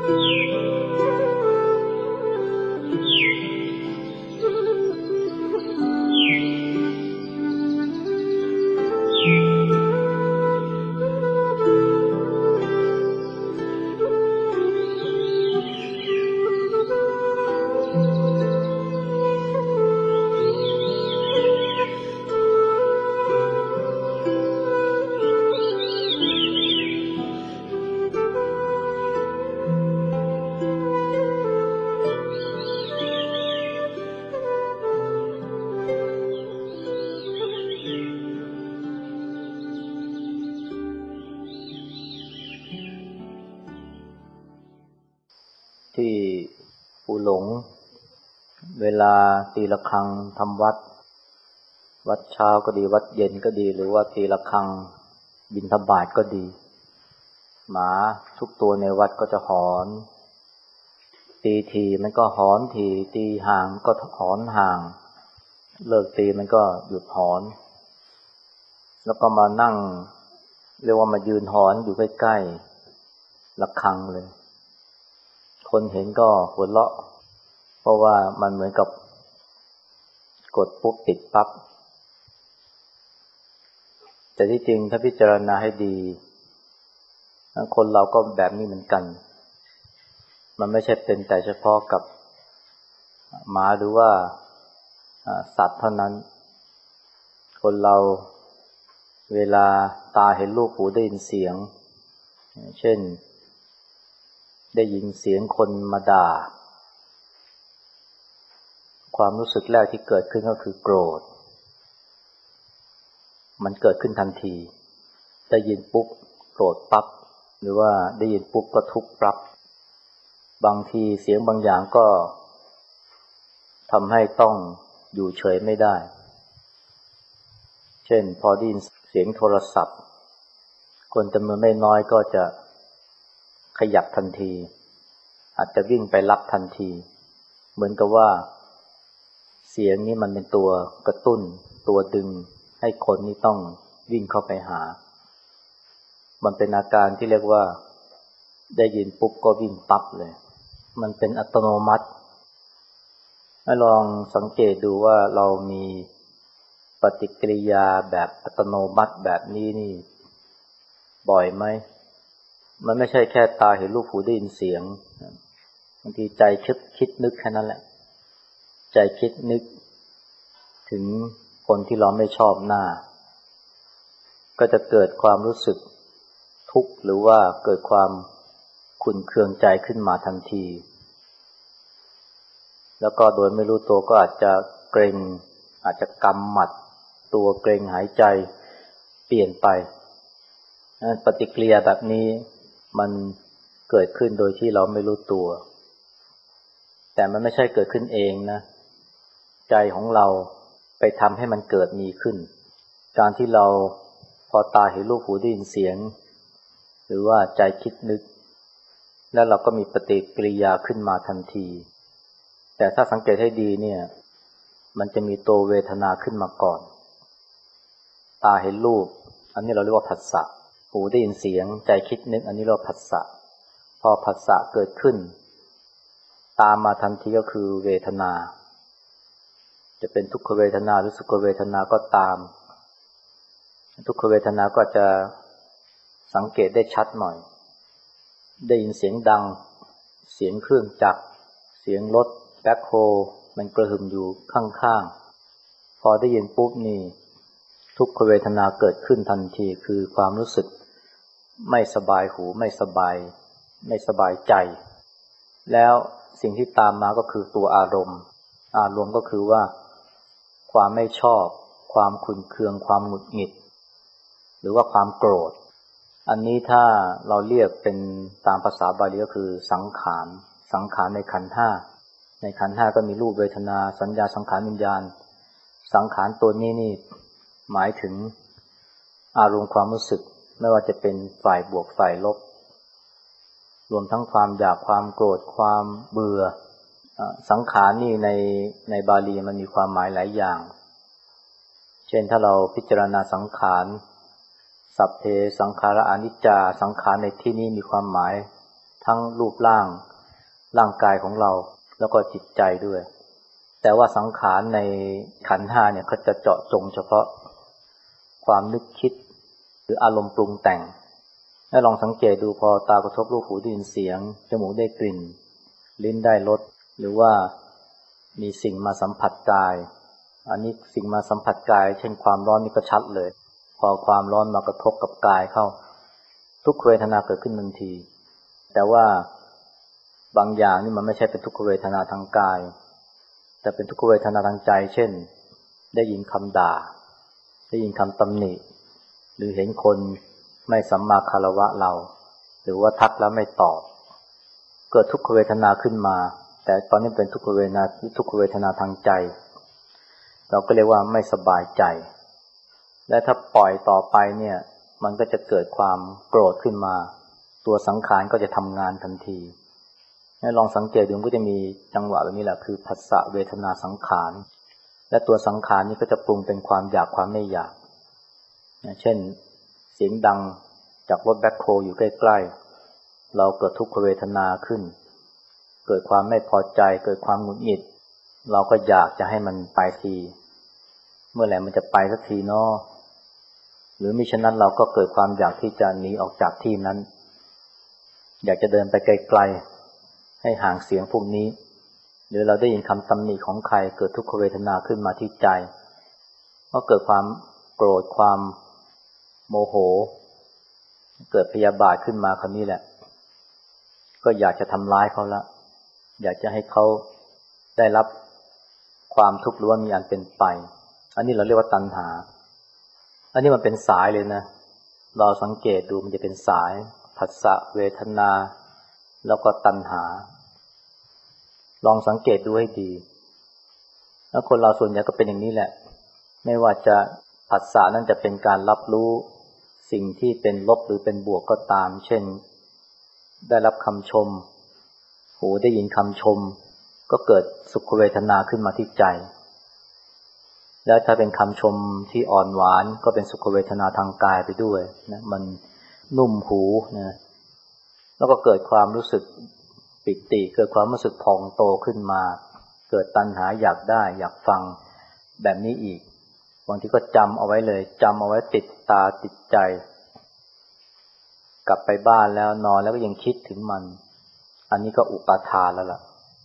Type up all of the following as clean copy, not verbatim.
ที่ปูหลงเวลาตีระฆังทำวัดเช้าก็ดีวัดเย็นก็ดีหรือว่าตีระฆังบิณฑบาตก็ดีหมาทุกตัวในวัดก็จะหอนตีทีมันก็หอนทีตีห่างก็หอนห่างเลิกตีมันก็หยุดหอนแล้วก็มานั่งเรียกว่ามายืนหอนอยู่ใกล้ๆระฆังเลยคนเห็นก็หัวเราะเพราะว่ามันเหมือนกับกดปุ๊บติดปั๊บแต่ที่จริงถ้าพิจารณาให้ดีคนเราก็แบบนี้เหมือนกันมันไม่ใช่เป็นแต่เฉพาะกับหมาหรือว่าสัตว์เท่านั้นคนเราเวลาตาเห็นรูปหูได้ยินเสียงเช่นได้ยินเสียงคนมาด่าความรู้สึกแรกที่เกิดขึ้นก็คือโกรธมันเกิดขึ้นทันทีได้ยินปุ๊บโกรธปั๊บหรือว่าได้ยินปุ๊บก็ทุกข์ปั๊บบางทีเสียงบางอย่างก็ทำให้ต้องอยู่เฉยไม่ได้เช่นพอได้ยินเสียงโทรศัพท์คนจำนวนไม่น้อยก็จะขยับทันทีอาจจะวิ่งไปรับทันทีเหมือนกับว่าเสียงนี้มันเป็นตัวกระตุ้นตัวดึงให้คนนี้ต้องวิ่งเข้าไปหามันเป็นอาการที่เรียกว่าได้ยินปุ๊บก็วิ่งปั๊บเลยมันเป็นอัตโนมัติให้ลองสังเกตดูว่าเรามีปฏิกิริยาแบบอัตโนมัติแบบนี้นี่บ่อยไหมมันไม่ใช่แค่ตาเห็นรูปหูได้ยินเสียงบางทีใจคิดนึกแค่นั้นแหละใจคิดนึกถึงคนที่เราไม่ชอบหน้าก็จะเกิดความรู้สึกทุกข์หรือว่าเกิดความขุ่นเคืองใจขึ้นมาทันทีแล้วก็โดยไม่รู้ตัวก็อาจจะเกร็งอาจจะกำหมัดตัวเกร็งหายใจเปลี่ยนไปปฏิกิริยาแบบนี้มันเกิดขึ้นโดยที่เราไม่รู้ตัวแต่มันไม่ใช่เกิดขึ้นเองนะใจของเราไปทำให้มันเกิดมีขึ้นการที่เราพอตาเห็นรูปหูได้ยินเสียงหรือว่าใจคิดนึกแล้วเราก็มีปฏิกิริยาขึ้นมาทันทีแต่ถ้าสังเกตให้ดีเนี่ยมันจะมีตัวเวทนาขึ้นมาก่อนตาเห็นรูปอันนี้เราเรียกว่าผัสสะหูได้ยินเสียงใจคิดนึกอันนี้เรียกว่าผัสสะพอผัสสะเกิดขึ้นตามมาทันทีก็คือเวทนาจะเป็นทุกขเวทนาหรือสุขเวทนาก็ตามทุกขเวทนาก็จะสังเกตได้ชัดหน่อยได้ยินเสียงดังเสียงเครื่องจักรเสียงรถแบ็คโฮมันกระหึ่มอยู่ข้างๆพอได้ยินปุ๊บนี่ทุกขเวทนาเกิดขึ้นทันทีคือความรู้สึกไม่สบายหูไม่สบายใจแล้วสิ่งที่ตามมาก็คือตัวอารมณ์ก็คือว่าความไม่ชอบความขุ่นเคืองความหงุดหงิดหรือว่าความโกรธอันนี้ถ้าเราเรียกเป็นตามภาษาบาลีก็คือสังขารในขันธ์ห้าในขันธ์ห้าก็มีรูปเวทนาสัญญาสังขารวิญญาณสังขารตัวนี้นี่หมายถึงอารมณ์ความรู้สึกไม่ว่าจะเป็นฝ่ายบวกฝ่ายลบรวมทั้งความอยากความโกรธความเบื่อสังขารนี่ในบาลีมันมีความหมายหลายอย่างเช่นถ้าเราพิจารณาสังขารสัพเพสังขาระอนิจจาสังขารในที่นี้มีความหมายทั้งรูปร่างกายของเราแล้วก็จิตใจด้วยแต่ว่าสังขารในขันธ์ห้าเนี่ยเขาจะเจาะจงเฉพาะความนึกคิดหรืออารมณ์ปรุงแต่งให้ลองสังเกตดูพอตากระทบรูปหูได้ยินเสียงจมูกได้กลิ่นลิ้นได้รสหรือว่ามีสิ่งมาสัมผัสกายอันนี้สิ่งมาสัมผัสกายเช่นความร้อนนี่ก็ชัดเลยพอความร้อนมากระทบกับกายเข้าทุกขเวทนาเกิดขึ้นทันทีแต่ว่าบางอย่างนี่มันไม่ใช่เป็นทุกขเวทนาทางกายแต่เป็นทุกขเวทนาทางใจเช่นได้ยินคำด่าได้ยินคำตำหนิหรือเห็นคนไม่สัมมาคารวะเราหรือว่าทักแล้วไม่ตอบเกิดทุกขเวทนาขึ้นมาแต่ตอนนี้เป็นทุกขเวทนาทางใจเราก็เรียกว่าไม่สบายใจและถ้าปล่อยต่อไปเนี่ยมันก็จะเกิดความโกรธขึ้นมาตัวสังขารก็จะทำงานทันทีให้ลองสังเกตดูก็จะมีจังหวะแบบนี้แหละคือผัสสะเวทนาสังขารและตัวสังขารนี้ก็จะปรุงเป็นความอยากความไม่อยากเช่นเสียงดังจากรถแบ็คโฮอยู่ใกล้ๆเราเกิดทุกขเวทนาขึ้นเกิดความไม่พอใจเกิดความหงุดหงิดเราก็อยากจะให้มันไปทีเมื่อไหร่มันจะไปสักทีเนาะหรือมิฉะนั้นเราก็เกิดความอยากที่จะหนีออกจากที่นั้นอยากจะเดินไปไกลๆให้ห่างเสียงพวกนี้หรือเราได้ยินคำตำหนิของใครเกิดทุกขเวทนาขึ้นมาที่ใจก็เกิดความโกรธความโมโหเกิดพยาบาทขึ้นมาคราวนี้แหละก็อยากจะทำร้ายเขาละอยากจะให้เขาได้รับความทุกข์หรือว่ามีอันเป็นไปอันนี้เราเรียกว่าตัณหาอันนี้มันเป็นสายเลยนะเราสังเกตดูมันจะเป็นสายผัสสะเวทนาแล้วก็ตัณหาลองสังเกตดูให้ดีแล้วคนเราส่วนใหญ่ก็เป็นอย่างนี้แหละไม่ว่าจะผัสสะนั้นจะเป็นการรับรู้สิ่งที่เป็นลบหรือเป็นบวกก็ตามเช่นได้รับคำชมหูได้ยินคำชมก็เกิดสุขเวทนาขึ้นมาที่ใจแล้วถ้าเป็นคำชมที่อ่อนหวานก็เป็นสุขเวทนาทางกายไปด้วยนะมันนุ่มหูนะแล้วก็เกิดความรู้สึกปิติเกิดความรู้สึกพองโตขึ้นมาเกิดตัณหาอยากได้อยากฟังแบบนี้อีกบางทีก็จำเอาไว้เลยจำเอาไว้ติดตาติดใจกลับไปบ้านแล้วนอนแล้วก็ยังคิดถึงมันอันนี้ก็อุปาทานแล้วล่ะ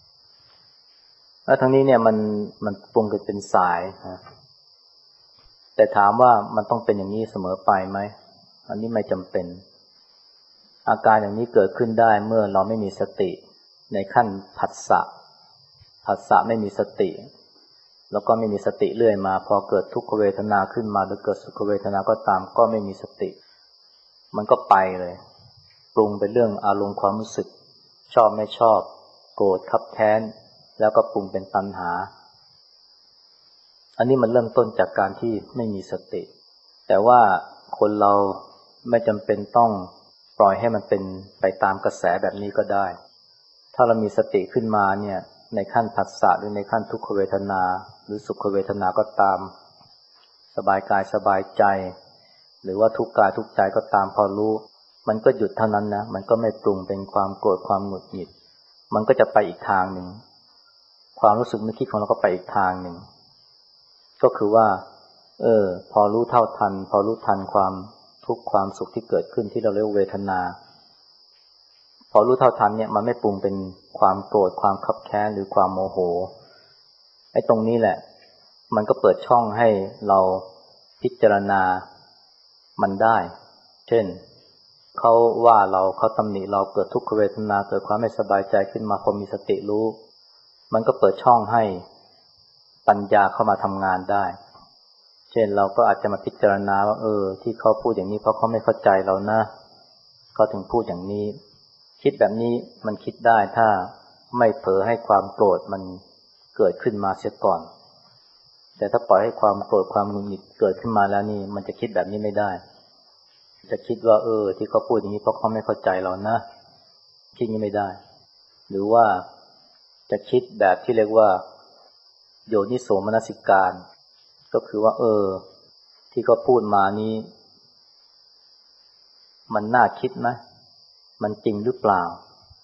แล้วทั้งนี้เนี่ยมันปรุงกันเป็นสายนะแต่ถามว่ามันต้องเป็นอย่างนี้เสมอไปไหมอันนี้ไม่จำเป็นอาการอย่างนี้เกิดขึ้นได้เมื่อเราไม่มีสติในขั้นผัสสะไม่มีสติแล้วก็ไม่มีสติเรื่อยมาพอเกิดทุกขเวทนาขึ้นมาหรือเกิดสุขเวทนาก็ตามก็ไม่มีสติมันก็ไปเลยปรุงเป็นเรื่องอารมณ์ความรู้สึกชอบไม่ชอบโกรธคับแค้นแล้วก็ปรุงเป็นตัณหาอันนี้มันเริ่มต้นจากการที่ไม่มีสติแต่ว่าคนเราไม่จำเป็นต้องปล่อยให้มันเป็นไปตามกระแสแบบนี้ก็ได้ถ้าเรามีสติขึ้นมาเนี่ยในขั้นผัสสะหรือในขั้นทุกขเวทนาหรือสุขเวทนาก็ตามสบายกายสบายใจหรือว่าทุกข์กายทุกข์ใจก็ตามพอรู้มันก็หยุดเท่านั้นนะมันก็ไม่ปรุงเป็นความโกรธความหงุดหงิดมันก็จะไปอีกทางหนึ่งความรู้สึกนึกคิดของเราก็ไปอีกทางหนึ่งก็คือว่าพอรู้เท่าทันพอรู้ทันความทุกข์ความสุขที่เกิดขึ้นที่เราเรียกเวทนาพอรู้เท่าทันเนี่ยมันไม่ปรุงเป็นความโกรธความคับแค้นหรือความโมโหไอ้ตรงนี้แหละมันก็เปิดช่องให้เราพิจารณามันได้เช่นเขาว่าเราเขาตำหนิเราเกิดทุกขเวทนาเกิดความไม่สบายใจขึ้นมาพอมีสติรู้มันก็เปิดช่องให้ปัญญาเข้ามาทำงานได้เช่นเราก็อาจจะมาพิจารณาว่าที่เขาพูดอย่างนี้เพราะเขาไม่เข้าใจเรานะเขาถึงพูดอย่างนี้คิดแบบนี้มันคิดได้ถ้าไม่เผลอให้ความโกรธมันเกิดขึ้นมาเสียก่อนแต่ถ้าปล่อยให้ความโกรธความหงุดหงิดเกิดขึ้นมาแล้วนี่มันจะคิดแบบนี้ไม่ได้จะคิดว่าที่เขาพูดอย่างนี้เพราะเขาไม่เข้าใจเรานะคิดนี้ไม่ได้หรือว่าจะคิดแบบที่เรียกว่าโยนิโสมนสิการก็คือว่าที่เขาพูดมานี้มันน่าคิดไหมมันจริงหรือเปล่า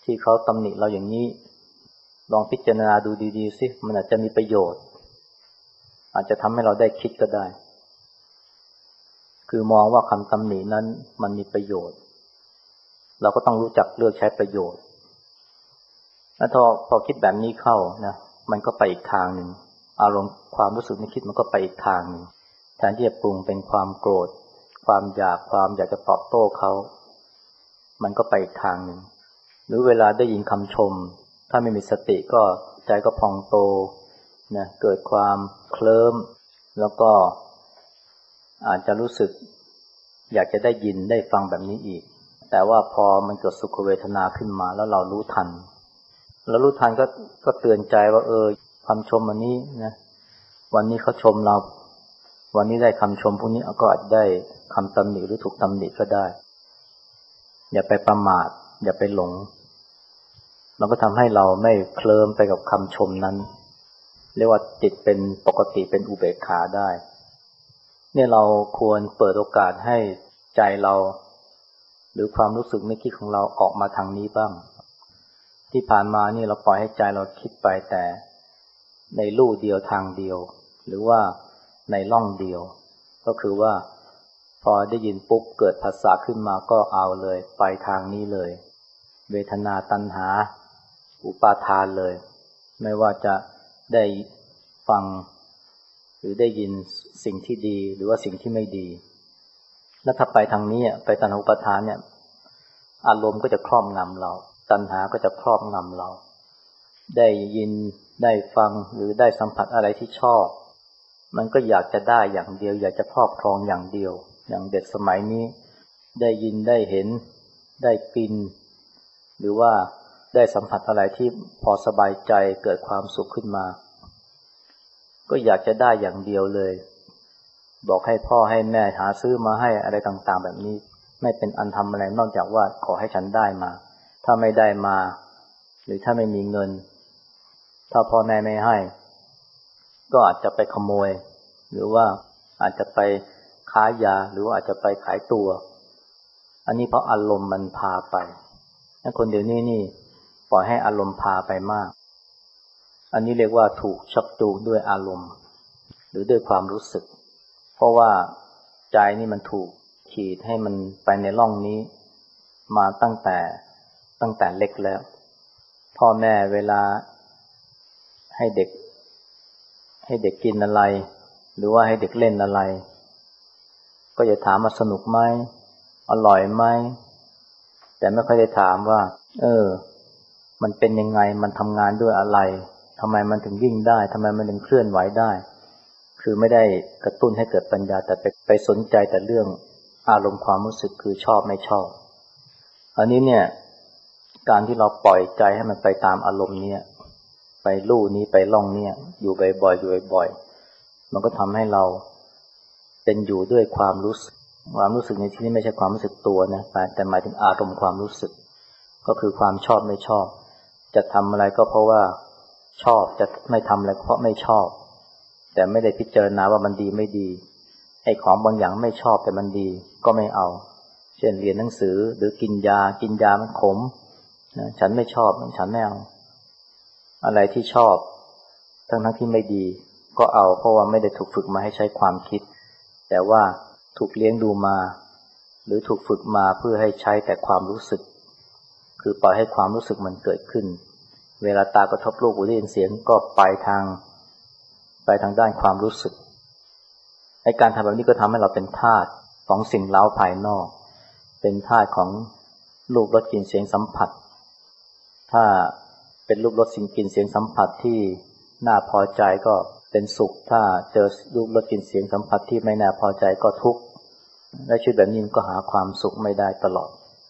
ที่เขาตำหนิเราอย่างนี้ลองพิจารณาดูดีๆสิมันอาจจะมีประโยชน์อาจจะทำให้เราได้คิดก็ได้คือมองว่าคำตำหนินั้นมันมีประโยชน์เราก็ต้องรู้จักเลือกใช้ประโยชน์แล้วพอคิดแบบนี้เข้านะมันก็ไปอีกทางหนึ่งอารมณ์ความรู้สึกนึกคิดมันก็ไปอีกทางหนึ่งแทนที่จะปรุงเป็นความโกรธความอยากจะตอบโต้เขามันก็ไปอีกทางหนึ่งหรือเวลาได้ยินคำชมถ้าไม่มีสติก็ใจก็พองโตนะเกิดความเคลิ้มแล้วก็อาจจะรู้สึกอยากจะได้ยินได้ฟังแบบนี้อีกแต่ว่าพอมันเกิดสุขเวทนาขึ้นมาแล้วเรารู้ทันก็เตือนใจว่าคำชมวันนี้นะวันนี้เขาชมเราวันนี้ได้คำชมพวกนี้ก็อาจได้คำตำหนิหรือถูกตำหนิก็ได้อย่าไปประมาทอย่าไปหลงมันก็ทำให้เราไม่เคลิ้มไปกับคำชมนั้นเรียกว่าจิตเป็นปกติเป็นอุเบกขาได้เนี่ยเราควรเปิดโอกาสให้ใจเราหรือความรู้สึกนึกคิดของเราออกมาทางนี้บ้างที่ผ่านมานี่เราปล่อยให้ใจเราคิดไปแต่ในลู่เดียวทางเดียวหรือว่าในร่องเดียวก็คือว่าพอได้ยินปุ๊บเกิดภาษาขึ้นมาก็เอาเลยไปทางนี้เลยเวทนาตัณหาอุปาทานเลยไม่ว่าจะได้ฟังหรือได้ยินสิ่งที่ดีหรือว่าสิ่งที่ไม่ดีแล้วถ้าไปทางนี้ไปตัณหาอุปาทานเนี่ยอารมณ์ก็จะครอบงำเราตัณหาก็จะครอบงำเราได้ยินได้ฟังหรือได้สัมผัสอะไรที่ชอบมันก็อยากจะได้อย่างเดียวอยากจะครอบครองอย่างเดียวอย่างเด็กสมัยนี้ได้ยินได้เห็นได้กินหรือว่าได้สัมผัสอะไรที่พอสบายใจเกิดความสุขขึ้นมาก็อยากจะได้อย่างเดียวเลยบอกให้พ่อให้แม่หาซื้อมาให้อะไรต่างๆแบบนี้ไม่เป็นอันทำอะไรนอกจากว่าขอให้ฉันได้มาถ้าไม่ได้มาหรือถ้าไม่มีเงินถ้าพ่อแม่ไม่ให้ก็อาจจะไปขโมยหรือว่าอาจจะไปค้ายาหรือว่าอาจจะไปขายตัวอันนี้เพราะอารมณ์มันพาไปคนเดี๋ยวนี้นี่ปล่อยให้อารมณ์พาไปมากอันนี้เรียกว่าถูกชักจูงด้วยอารมณ์หรือด้วยความรู้สึกเพราะว่าใจนี่มันถูกขีดให้มันไปในร่องนี้มาตั้งแต่เล็กแล้วพ่อแม่เวลาให้เด็กกินอะไรหรือว่าให้เด็กเล่นอะไรก็จะถามว่าสนุกไหมอร่อยไหมแต่ไม่ค่อยได้ถามว่ามันเป็นยังไงมันทำงานด้วยอะไรทำไมมันถึงวิ่งได้ทำไมมันถึงเคลื่อนไหวได้คือไม่ได้กระตุ้นให้เกิดปัญญาแต่ไปสนใจแต่เรื่องอารมณ์ความรู้สึกคือชอบไม่ชอบอันนี้เนี่ยการที่เราปล่อยใจให้มันไปตามอารมณ์เนี่ยไปลู่นี้ไปล่องเนี่ยอยู่บ่อยๆมันก็ทำให้เราเป็นอยู่ด้วยความรู้สึกในที่นี้ไม่ใช่ความรู้สึกตัวนะแต่หมายถึงอารมณ์ความรู้สึกก็คือความชอบไม่ชอบจะทำอะไรก็เพราะว่าชอบจะไม่ทำอะไรเพราะไม่ชอบแต่ไม่ได้พิจารณาว่ามันดีไม่ดีไอ้ของบางอย่างไม่ชอบแต่มันดีก็ไม่เอาเช่นเรียนหนังสือหรือกินยามันขมนะฉันไม่ชอบฉันไม่เอาอะไรที่ชอบทั้งที่ไม่ดีก็เอาเพราะว่าไม่ได้ถูกฝึกมาให้ใช้ความคิดแต่ว่าถูกเลี้ยงดูมาหรือถูกฝึกมาเพื่อให้ใช้แต่ความรู้สึกคือปล่อยให้ความรู้สึกมันเกิดขึ้นเวลาตากระทบรูปหูได้ยินเสียงก็ไปทางด้านความรู้สึกในการทำแบบนี้ก็ทำให้เราเป็นทาสของสิ่งเร้าภายนอกเป็นทาสของรูปรสกลิ่นเสียงสัมผัสถ้าเป็นรูปรสสิ่งกลิ่นเสียงสัมผัสที่น่าพอใจก็เป็นสุขถ้าเจอรูปรสกลิ่นเสียงสัมผัสที่ไม่น่าพอใจก็ทุกข์และชีวิตแบบนี้ก็หาความสุขไม่ได้ตลอด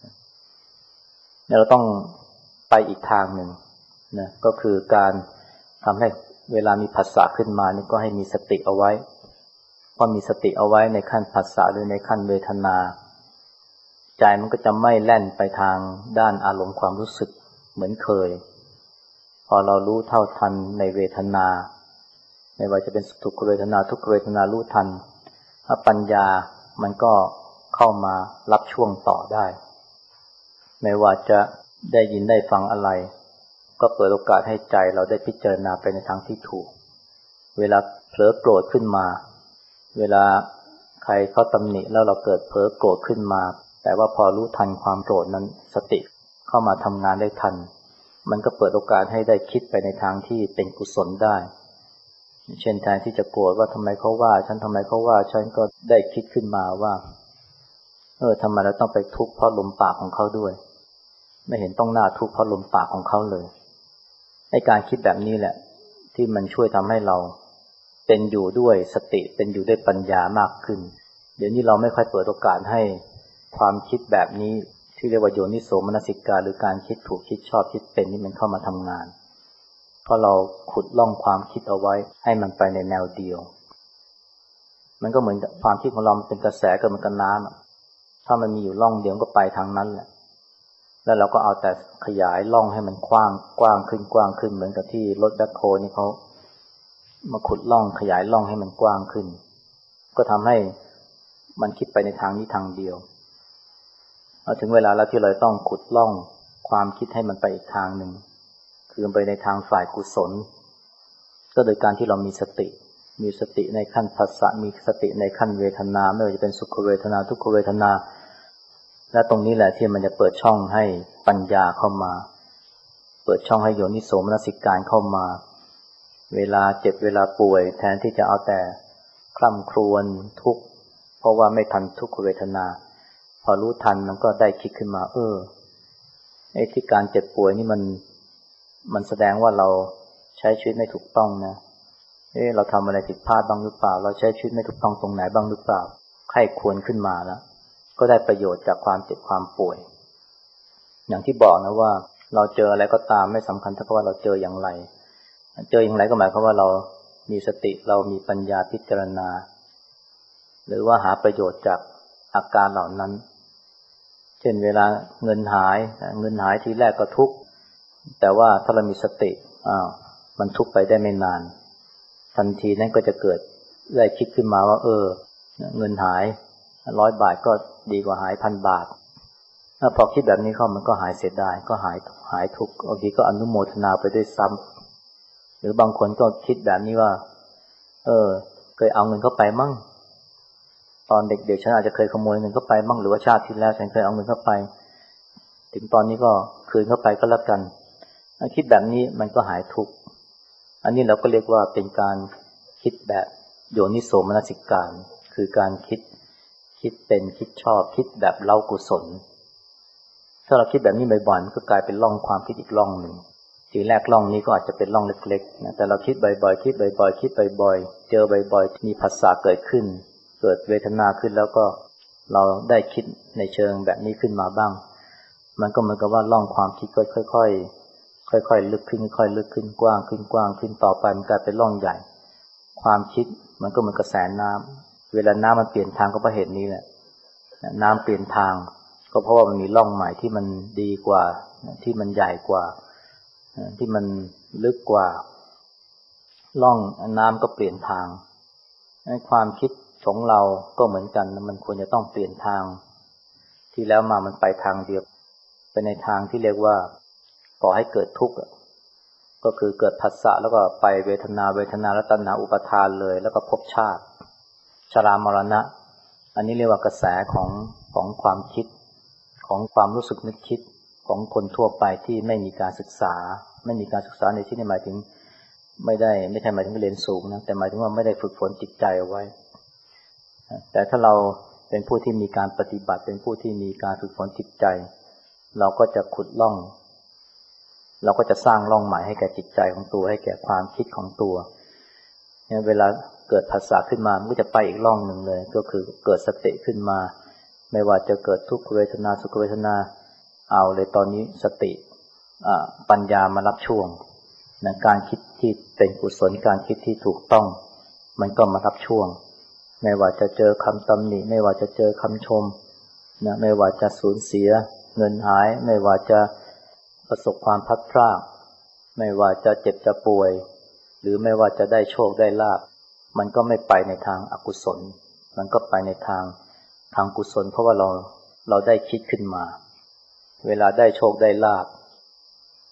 เราต้องไปอีกทางหนึ่งนะก็คือการทำให้เวลามีผัสสะขึ้นมานี่ก็ให้มีสติเอาไว้พอมีสติเอาไว้ในขั้นผัสสะหรือในขั้นเวทนาใจมันก็จะไม่แล่นไปทางด้านอารมณ์ความรู้สึกเหมือนเคยพอเรารู้เท่าทันในเวทนาไม่ว่าจะเป็นสุขเวทนาทุกขเวทนารู้ทันปัญญามันก็เข้ามารับช่วงต่อได้ไม่ว่าจะได้ยินได้ฟังอะไรก็เปิดโอกาสให้ใจเราได้พิจารณาไปในทางที่ถูกเวลาเผลอโกรธขึ้นมาเวลาใครเขาตำหนิแล้วเราเกิดเผลอโกรธขึ้นมาแต่ว่าพอรู้ทันความโกรธนั้นสติเข้ามาทำงานได้ทันมันก็เปิดโอกาสให้ได้คิดไปในทางที่เป็นกุศลได้เช่นแทนที่จะโกรธว่าทำไมเขาว่าฉันทำไมเขาว่าฉันก็ได้คิดขึ้นมาว่าทำไมเราต้องไปทุกข์เพราะลมปากของเขาด้วยไม่เห็นต้องน่าทุกข์เพราะลมปากของเขาเลยไอ้การคิดแบบนี้แหละที่มันช่วยทำให้เราเป็นอยู่ด้วยสติเป็นอยู่ด้วยปัญญามากขึ้นเดี๋ยวนี้เราไม่ค่อยเปิดโอกาสให้ความคิดแบบนี้ที่เรียกว่าโยนิโสมนสิการหรือการคิดถูกคิดชอบคิดเป็นนี่มันเข้ามาทำงานเพราะเราขุดล่องความคิดเอาไว้ให้มันไปในแนวเดียวมันก็เหมือนความคิดของเราเป็นกระแสก็เหมือนกับน้ำถ้ามันมีอยู่ล่องเดียวก็ไปทางนั้นแหละแล้วเราก็เอาแต่ขยายล่องให้มันกว้างขึ้นเหมือนกับที่รถแบ็คโฮนี่เขามาขุดล่องขยายล่องให้มันกว้างขึ้นก็ทำให้มันคิดไปในทางนี้ทางเดียวถึงเวลาแล้วที่เราต้องขุดล่องความคิดให้มันไปอีกทางหนึ่งคือไปในทางฝ่ายกุศลก็โดยการที่เรามีสติในขั้นผัสสะมีสติในขั้นเวทนาไม่ว่าจะเป็นสุขเวทนาทุกขเวทนาและตรงนี้แหละที่มันจะเปิดช่องให้ปัญญาเข้ามาเปิดช่องให้โยนิโสมนสิการเข้ามาเวลาเจ็บเวลาป่วยแทนที่จะเอาแต่คร่ำครวญทุกข์เพราะว่าไม่ทันทุกขเวทนาพอรู้ทันมันก็ได้คิดขึ้นมาไอ้ที่การเจ็บป่วยนี่มันแสดงว่าเราใช้ชีวิตไม่ถูกต้องนะเราทำอะไรผิดพลาดบ้างหรือเปล่าเราใช้ชีวิตไม่ถูกต้องตรงไหนบ้างหรือเปล่าใคร่ควรขึ้นมาแล้วก็ได้ประโยชน์จากความเจ็บความป่วยอย่างที่บอกนะว่าเราเจออะไรก็ตามไม่สำคัญเท่ากับว่าเราเจออย่างไรก็หมายความว่าเรามีสติเรามีปัญญาพิจารณาหรือว่าหาประโยชน์จากอาการเหล่านั้นเช่นเวลาเงินหายทีแรกก็ทุกข์แต่ว่าถ้าเรามีสติมันทุกข์ไปได้ไม่นานทันทีนั้นก็จะเกิดได้คิดขึ้นมาว่าเงินหาย100 บาทก็ดีกว่าหาย 1,000 บาทถ้าพอคิดแบบนี้เข้ามันก็หายเสียดายก็หายทุกข์บางทีก็อนุโมทนาไปด้วยซ้ำหรือบางคนก็คิดแบบนี้ว่าเคยเอาเงินเข้าไปมั่งตอนเด็กๆฉันอาจจะเคยขโมยเงินเข้าไปมั่งหรือว่าชาติที่แล้วฉันเคยเอาเงินเข้าไปถึงตอนนี้ก็คืนเข้าไปก็แล้วกันคิดแบบนี้มันก็หายทุกข์อันนี้เราก็เรียกว่าเป็นการคิดแบบโยนิโสมนสิการคือการคิดเป็นคิดชอบคิดแบบเล้ากุศลถ้าเราคิดแบบนี้บ่อยๆมันก็กลายเป็นร่องความคิดอีกร่องหนึ่งทีแรกร่องนี้ก็อาจจะเป็นร่องเล็กๆนะแต่เราคิดบ่อยๆคิดบ่อยๆเจอบ่อยๆมีผัสสะเกิดขึ้นเกิดเวทนาขึ้นแล้วก็เราได้คิดในเชิงแบบนี้ขึ้นมาบ้างมันก็เหมือนกับว่าร่องความคิดก็ค่อยๆลึกขึ้นกว้างขึ้นต่อไปมันกลายเป็นร่องใหญ่ความคิดมันก็เหมือนกระแสน้ำเวลาน้ำมันเปลี่ยนทางก็เพราะเหตุนี้แหละน้ำเปลี่ยนทางก็เพราะว่ามันมีร่องใหม่ที่มันดีกว่าที่มันใหญ่กว่าที่มันลึกกว่าร่องน้ำก็เปลี่ยนทางความคิดของเราก็เหมือนกันมันควรจะต้องเปลี่ยนทางที่แล้วมามันไปทางเดียวไปในทางที่เรียกว่าก่อให้เกิดทุกข์ก็คือเกิดผัสสะแล้วก็ไปเวทนาแล้วตัณหาอุปาทานเลยแล้วก็ภพชาติชรามรณะอันนี้เรียกว่ากระแสของความคิดของความรู้สึกนึกคิดของคนทั่วไปที่ไม่มีการศึกษาในที่นี้หมายถึงไม่ใช่หมายถึงเรียนสูงนะแต่หมายถึงว่าไม่ได้ฝึกฝนจิตใจเอาไว้แต่ถ้าเราเป็นผู้ที่มีการปฏิบัติเป็นผู้ที่มีการฝึกฝนจิตใจเราก็จะขุดร่องเราก็จะสร้างร่องใหม่ให้แก่จิตใจของตัวให้แก่ความคิดของตัวเนี่ยเวลาเกิดภาษาขึ้นมามันก็จะไปอีกร่องหนึ่งเลยก็คือเกิดสติขึ้นมาไม่ว่าจะเกิดทุกขเวทนาสุขเวทนาเอาเลยตอนนี้สติปัญญามารับช่วงนะการคิดที่เป็นกุศลการคิดที่ถูกต้องมันก็มารับช่วงไม่ว่าจะเจอคำตำหนิไม่ว่าจะเจอคำชมนะไม่ว่าจะสูญเสียเงินหายไม่ว่าจะประสบความพลัดพรากไม่ว่าจะเจ็บจะป่วยหรือไม่ว่าจะได้โชคได้ลาภมันก็ไม่ไปในทางอกุศลมันก็ไปในทางกุศลเพราะว่าเราได้คิดขึ้นมาเวลาได้โชคได้ลาภ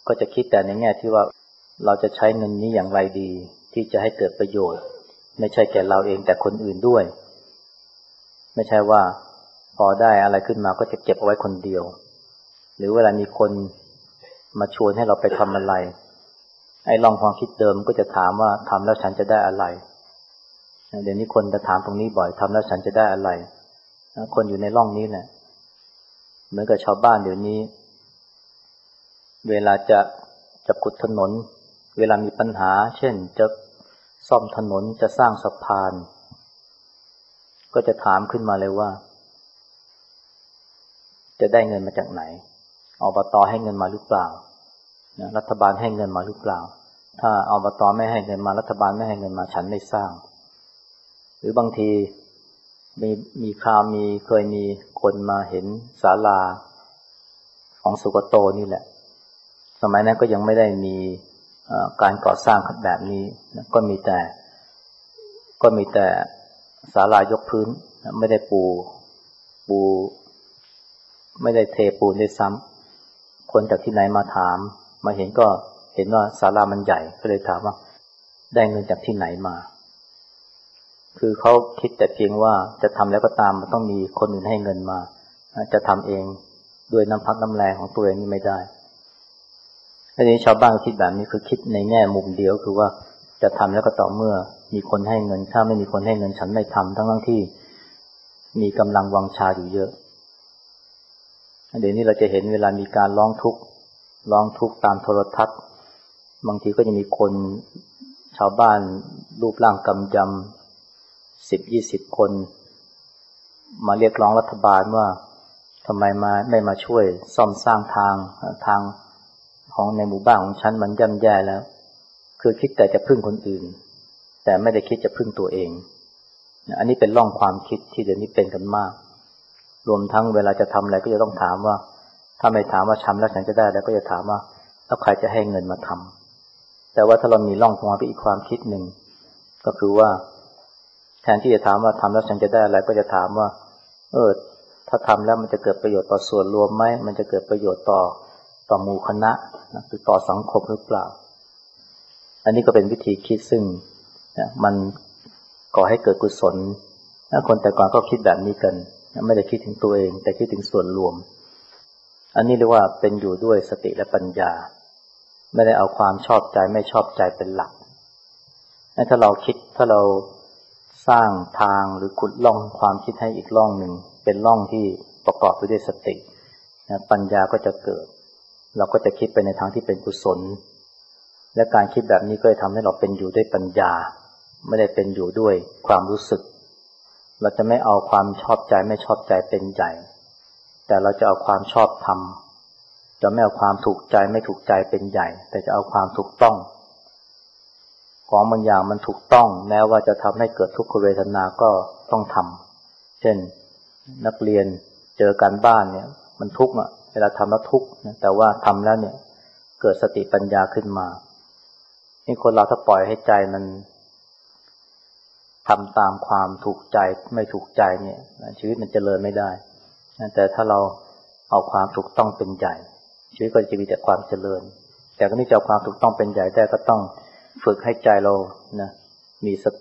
ก็จะคิดแต่ในแง่ที่ว่าเราจะใช้เงินนี้อย่างไรดีที่จะให้เกิดประโยชน์ไม่ใช่แก่เราเองแต่คนอื่นด้วยไม่ใช่ว่าพอได้อะไรขึ้นมาก็จะเก็บเอาไว้คนเดียวหรือเวลามีคนมาชวนให้เราไปทำอะไรไอ้ร่องความคิดเดิมก็จะถามว่าทำแล้วฉันจะได้อะไรเดี๋ยวนี้คนจะถามตรงนี้บ่อยทำแล้วฉันจะได้อะไรคนอยู่ในร่องนี้แหละเหมือนกับชาวบ้านเดี๋ยวนี้เวลาจะขุดถนนเวลามีปัญหาเช่นจะซ่อมถนนจะสร้างสะพานก็จะถามขึ้นมาเลยว่าจะได้เงินมาจากไหนอบต.ให้เงินมาหรือเปล่ารัฐบาลให้เงินมาหรือเปล่าถ้าอบต.ไม่ให้เงินมารัฐบาลไม่ให้เงินมาฉันไม่สร้างหรือบางทีเคยมีคนมาเห็นศาลาของสุกโตนี่แหละสมัยนั้นก็ยังไม่ได้มีการก่อสร้างแบบนี้ก็มีแต่ศาลายกพื้นไม่ได้ปูไม่ได้เทปูนด้วยซ้ำคนจากที่ไหนมาถามมาเห็นก็เห็นว่าศาลามันใหญ่ก็เลยถามว่าได้เงินจากที่ไหนมาคือเขาคิดแต่เพียงว่าจะทำแล้วก็ตามมันต้องมีคนอื่นให้เงินมาจะทำเองด้วยน้ำพักน้ำแรงของตัวเองนี่ไม่ได้ทีนี้ชาวบ้านคิดแบบนี้คือคิดในแง่มุมเดียวคือว่าจะทำแล้วก็ต่อเมื่อมีคนให้เงินถ้าไม่มีคนให้เงินฉันไม่ทำทั้งที่มีกำลังวังชาอยู่เยอะเดี๋ยวนี้เราจะเห็นเวลามีการร้องทุกข์ตามโทรทัศน์บางทีก็จะมีคนชาวบ้านรูปร่างกำยำ10-20 คนมาเรียกร้องรัฐบาลว่าทำไมไม่มาช่วยซ่อมสร้างทางของในหมู่บ้านของฉันมันย่ำแย่แล้วคือคิดแต่จะพึ่งคนอื่นแต่ไม่ได้คิดจะพึ่งตัวเองอันนี้เป็นร่องความคิดที่เดี๋ยวนี้เป็นกันมากรวมทั้งเวลาจะทำอะไรก็จะต้องถามว่าถ้าไม่ถามว่าทำแล้วฉันจะได้แล้วก็จะถามว่าแล้วใครจะให้เงินมาทำแต่ว่าถ้าเรามีร่องความคิดอีกความคิดหนึ่งก็คือว่าแทนที่จะถามว่าทำแล้วฉันจะได้อะไรก็จะถามว่าถ้าทำแล้วมันจะเกิดประโยชน์ต่อส่วนรวมไหมมันจะเกิดประโยชน์ต่อหมู่คณะหรือต่อสังคมหรือเปล่าอันนี้ก็เป็นวิธีคิดซึ่งมันก่อให้เกิดกุศลคนแต่ก่อนก็คิดแบบนี้กันไม่ได้คิดถึงตัวเองแต่คิดถึงส่วนรวมอันนี้เรียกว่าเป็นอยู่ด้วยสติและปัญญาไม่ได้เอาความชอบใจไม่ชอบใจเป็นหลักถ้าเราสร้างทางหรือขุดร่องความคิดให้อีกร่องหนึ่งเป็นร่องที่ประกอบไปด้วยสติปัญญาก็จะเกิดเราก็จะคิดไปในทางที่เป็นกุศลและการคิดแบบนี้ก็จะทำให้เราเป็นอยู่ด้วยปัญญาไม่ได้เป็นอยู่ด้วยความรู้สึกเราจะไม่เอาความชอบใจไม่ชอบใจเป็นใหญ่แต่เราจะเอาความชอบธรรมจะไม่เอาความถูกใจไม่ถูกใจเป็นใหญ่แต่จะเอาความถูกต้องของบางอย่างมันถูกต้องแม้ว่าจะทำให้เกิดทุกขเวทนาก็ต้องทำเช่นนักเรียนเจอการบ้านเนี่ยมันทุกข์เวลาทำแล้วทุกข์แต่ว่าทำแล้วเนี่ยเกิดสติปัญญาขึ้นมานี่คนเราถ้าปล่อยให้ใจมันทำตามความถูกใจไม่ถูกใจเนี่ยชีวิตมันเจริญไม่ได้แต่ถ้าเราเอาความถูกต้องเป็นใหญ่ชีวิตก็จะมีแต่ความเจริญแต่ก็นี่จะเอาความถูกต้องเป็นใหญ่ได้ก็ต้องฝึกให้ใจเรานะมีส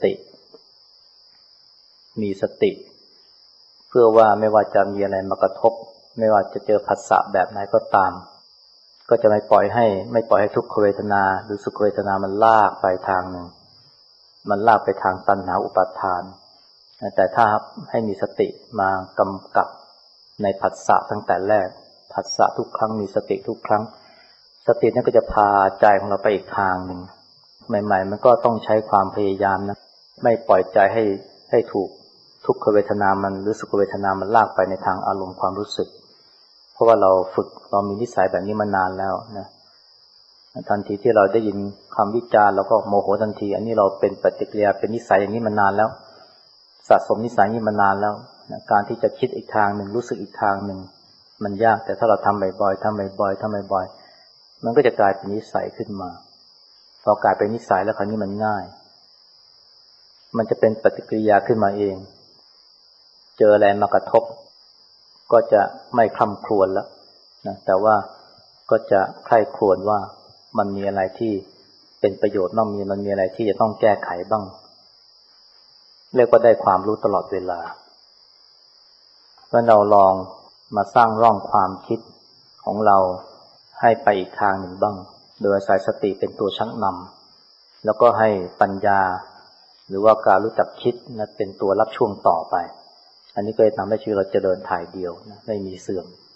ติเพื่อว่าไม่ว่าจะมีอะไรมากระทบไม่ว่าจะเจอผัสสะแบบไหนก็ตามก็จะไม่ปล่อยให้ทุกขเวทนาหรือสุขเวทนามันลากไปทางนึงมันลากไปทางตัณหาอุปาทานแต่ถ้าให้มีสติมากำกับในผัสสะตั้งแต่แรกผัสสะทุกครั้งมีสติทุกครั้งสตินั้นก็จะพาใจของเราไปอีกทางนึงใหม่ๆมันก็ต้องใช้ความพยายามนะไม่ปล่อยใจให้ถูกทุกขเวทนามันหรือสุขเวทนามันลากไปในทางอารมณ์ความรู้สึกเพราะว่าเรามีนิสัยแบบนี้มานานแล้วนะทันทีที่เราได้ยินคำวิจารณ์เราก็โมโหทันทีอันนี้เราเป็นปฏิกิริยาเป็นนิสัยอย่างนี้มานานแล้วสะสมนิสัยนี้มานานแล้วนะการที่จะคิดอีกทางหนึ่งรู้สึกอีกทางหนึ่งมันยากแต่ถ้าเราทำบ่อยๆมันก็จะกลายเป็นนิสัยขึ้นมาพอกลายเป็นนิสัยแล้วคราวนี้มันง่ายมันจะเป็นปฏิกิริยาขึ้นมาเองเจออะไรมากระทบก็จะไม่คร่ำครวญแล้วนะแต่ว่าก็จะใคร่ครวญว่ามันมีอะไรที่เป็นประโยชน์บ้างมันมีอะไรที่จะต้องแก้ไขบ้างเรียกว่าได้ความรู้ตลอดเวลาว่าเราลองมาสร้างร่องความคิดของเราให้ไปอีกทางหนึ่งบ้างโดยอาศัยสติเป็นตัวชักนำแล้วก็ให้ปัญญาหรือว่าการรู้จักคิดนะเป็นตัวรับช่วงต่อไปอันนี้ก็จะทำให้ชีวิตเราเจริญถ่ายเดียวนะไม่มีเสื่อม